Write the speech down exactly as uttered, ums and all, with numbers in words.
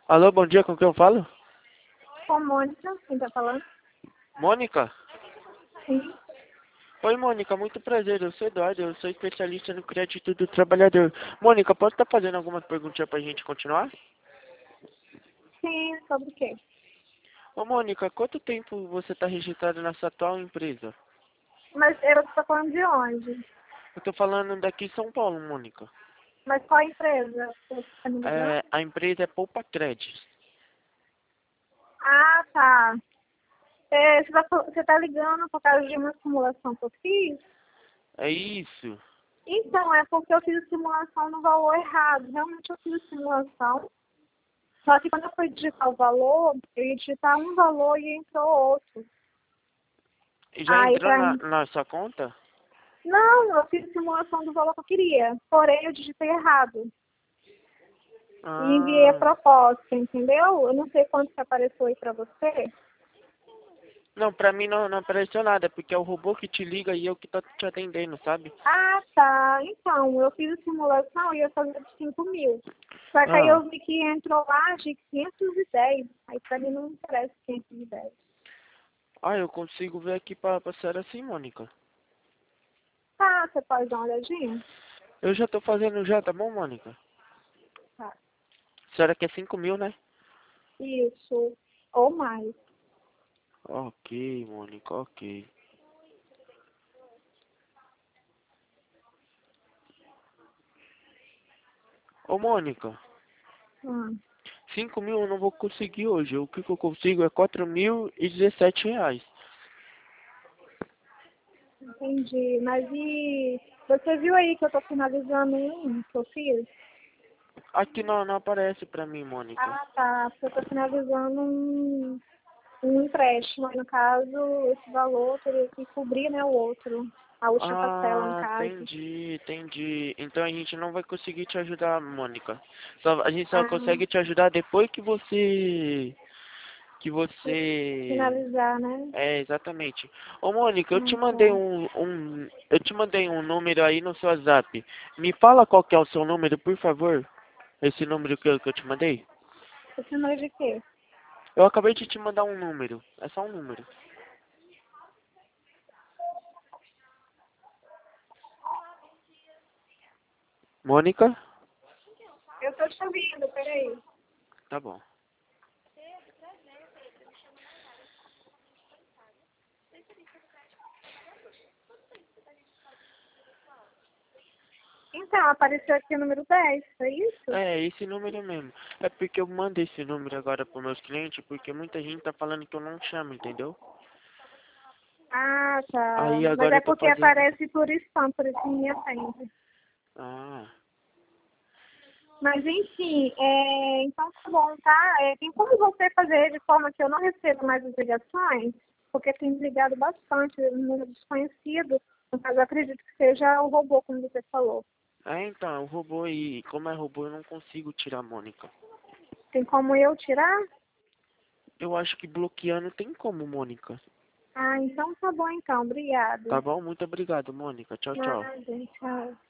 Alô, bom dia, com quem eu falo? Com Mônica, quem tá falando? Mônica? Sim. Oi, Mônica, muito prazer, eu sou Eduardo, eu sou especialista no crédito do trabalhador. Mônica, posso estar fazendo algumas perguntinhas pra gente continuar? Sim, sobre o quê? Ô, Mônica, quanto tempo você está registrada nessa atual empresa? Mas eu tô falando de onde? Eu tô falando daqui em São Paulo, Mônica. Mas qual empresa você tá me ligando? É, a empresa é Poupa Crédito. Ah, tá. É, você, tá, você tá ligando por causa de uma simulação que eu fiz? É isso? Então, é porque eu fiz a simulação no valor errado. Realmente eu fiz a simulação. Só que quando eu fui digitar o valor, eu ia digitar um valor e entrou outro. E já Aí entrou pra na, mim. na sua conta? Não, eu fiz a simulação do valor que eu queria. Porém, eu digitei errado. E enviei a Ah, proposta, entendeu? Eu não sei quanto que apareceu aí pra você. não, pra mim não, não apareceu nada, porque é o robô que te liga e eu que tô te atendendo, sabe? Ah, tá. Então, eu fiz a simulação e ia fazer de cinco mil. Só que aí Ah, eu vi que entrou lá de quinhentos e dez. Aí pra mim não interessa quinhentos e dez. ah, eu consigo ver aqui pra, pra senhora assim, Mônica. Tá, você pode dar uma olhadinha? Eu já tô fazendo já, tá bom, Mônica? Tá. A senhora quer cinco mil, né? Isso. Ou mais. Ok, Mônica, ok. Ô, Mônica, Hum, cinco mil eu não vou conseguir hoje. O que, que eu consigo é quatro mil e dezessete reais. entendi. Mas e você viu aí que eu tô finalizando um que eu fiz? Aqui não, não aparece pra mim, Mônica. Ah, tá. Porque eu tô finalizando um, um empréstimo. Aí, no caso, esse valor teria que cobrir, né, o outro. A última parcela, no Ah, caso. entendi, entendi. Então a gente não vai conseguir te ajudar, Mônica. Só, a gente só Ah, consegue te ajudar depois que você... Que você... finalizar, né? É, exatamente. Ô, Mônica, eu te Ah, mandei tá. um, um... Eu te mandei um número aí no seu WhatsApp. Me fala qual que é o seu número, por favor. Esse número que eu, que eu te mandei. Esse número de quê? Eu acabei de te mandar um número. É só um número. Mônica? Eu tô te ouvindo, peraí. Tá bom. Então, apareceu aqui o número dez, foi isso? É, esse número mesmo. É porque eu mando esse número agora para meus clientes, porque muita gente tá falando que eu não chamo, entendeu? Ah, tá. Aí Mas agora é eu tô porque fazendo. aparece por spam, por isso que ninguém atende. Ah, Mas enfim, é, então tá bom, tá? É, tem como você fazer de forma que eu não receba mais as ligações? Porque tem me ligado bastante, um número desconhecido. No caso, eu acredito que seja o robô, como você falou. é então, o robô e como é robô eu não consigo tirar a Mônica. Tem como eu tirar? Eu acho que bloqueando tem como, Mônica. Ah, então tá bom então, obrigada. Tá bom? Muito obrigado, Mônica. Tchau, tchau. Nada, tchau.